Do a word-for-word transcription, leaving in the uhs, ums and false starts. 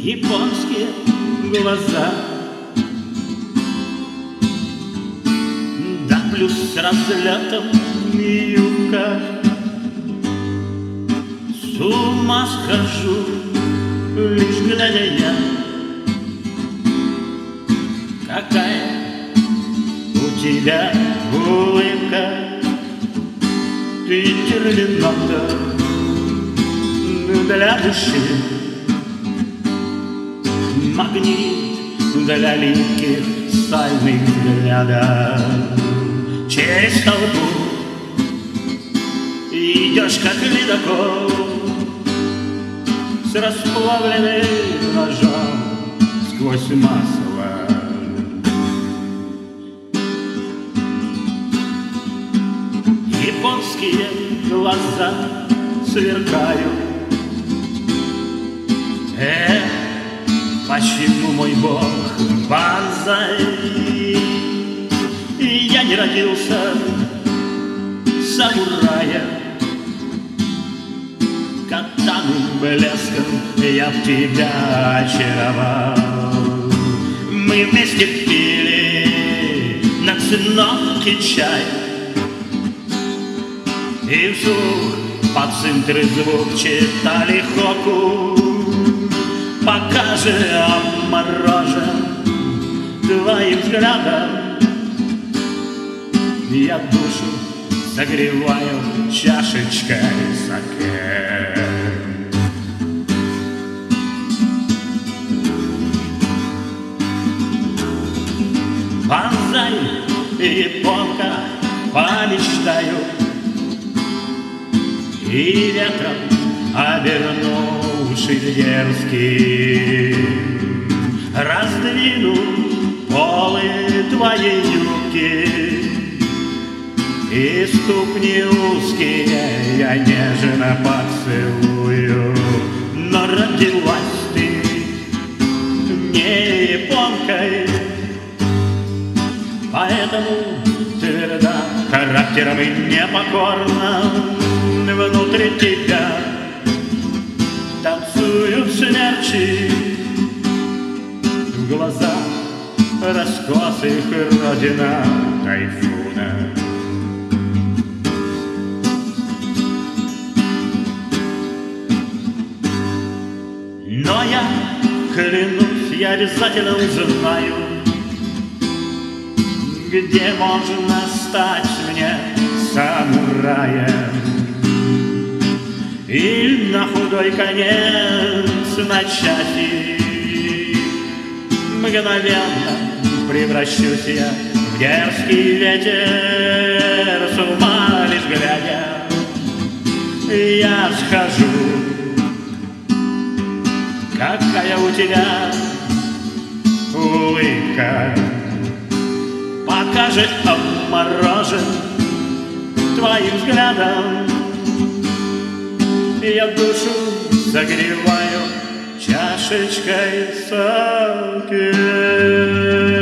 японские глаза, да плюс с разлетом юбка. С ума схожу, лишь глядя я, какая у тебя улыбка. Ты терминатор для души, магнит для липких сальных взглядов. Через толпу идешь, как ледокол, с расплавленным ножом сквозь масло. Японские глаза сверкают. Эх, почему, мой Бог, банзай? Я не родился самураем, катаным блеском я в тебя очаровал. Мы вместе пили на циновке чай, и вслух под центры звук читали хоку. Пока же обморожен твоим взглядом, я душу согреваю чашечкой саке. Банзай, японка, помечтаю, и ветром обернувшись дерзкий, раздвину полы твоей юбки, и ступни узкие я нежно поцелую. Но родилась ты не японкой, поэтому тверда характером и непокорна. Внутри тебя танцуют смерчи, в глазах раскосых родина тайфуна. Но я клянусь, я обязательно узнаю, где можно стать мне самураем. И на худой конец начати мгновенно превращусь я в дерзкий ветер, с ума лишь глядя я схожу. Какая у тебя улыбка, пока же обморожен твоим взглядом. Я душу согреваю чашечкой саке.